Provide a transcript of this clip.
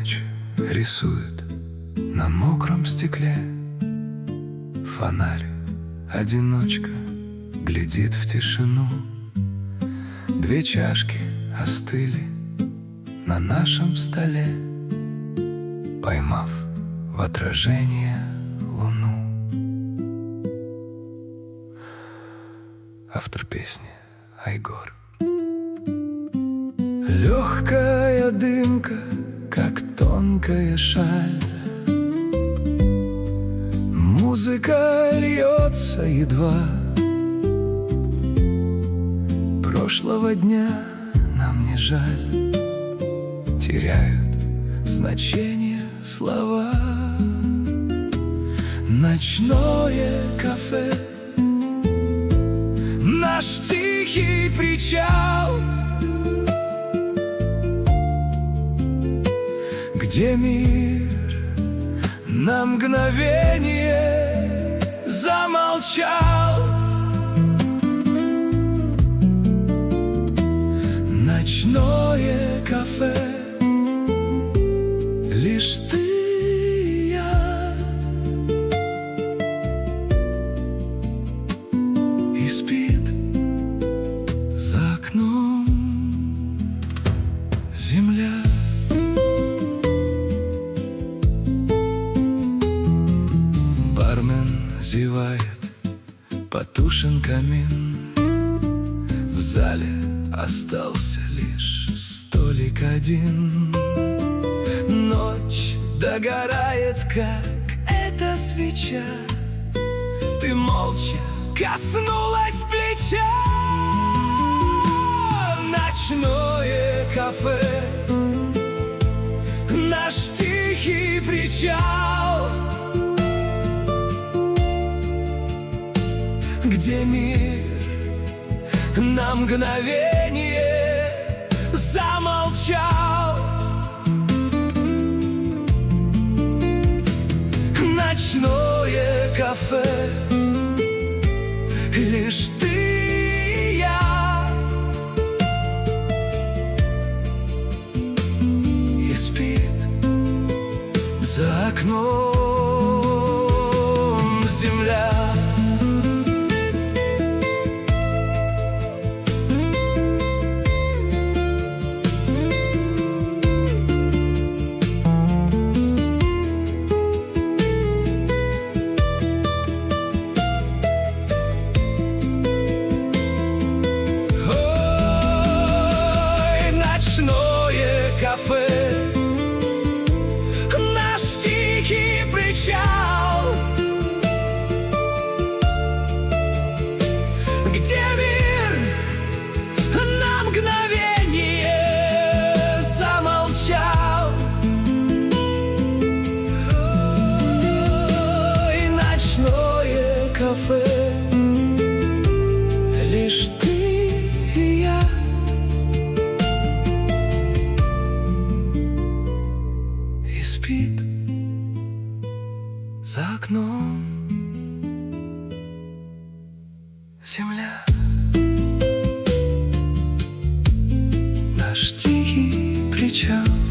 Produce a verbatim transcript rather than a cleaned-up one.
ночь рисует на мокром стекле. Фонарь, одиночка, глядит в тишину. Две чашки остыли на нашем столе, поймав в отражение луну. Автор песни Айгор. Легкая дымка, как тонкая шаль, музыка льется едва. Прошлого дня нам не жаль, теряют значение слова. Ночное кафе, наш тихий причал, где мир на мгновение замолчал. Ночное кафе, лишь ты и я, и спит за окном земля. Бармен зевает, потушен камин, в зале остался лишь столик один. Ночь догорает, как эта свеча, ты молча коснулась плеча. Ночное кафе, наш тихий причал, где мир на мгновение замолчал. Ночное кафе, лишь ты и я, и спит за окном земля. Кафе, наш тихий причал, где мир на мгновение замолчал. И ночное кафе, лишь ты и я, спит за окном земля. Наш тихий причал.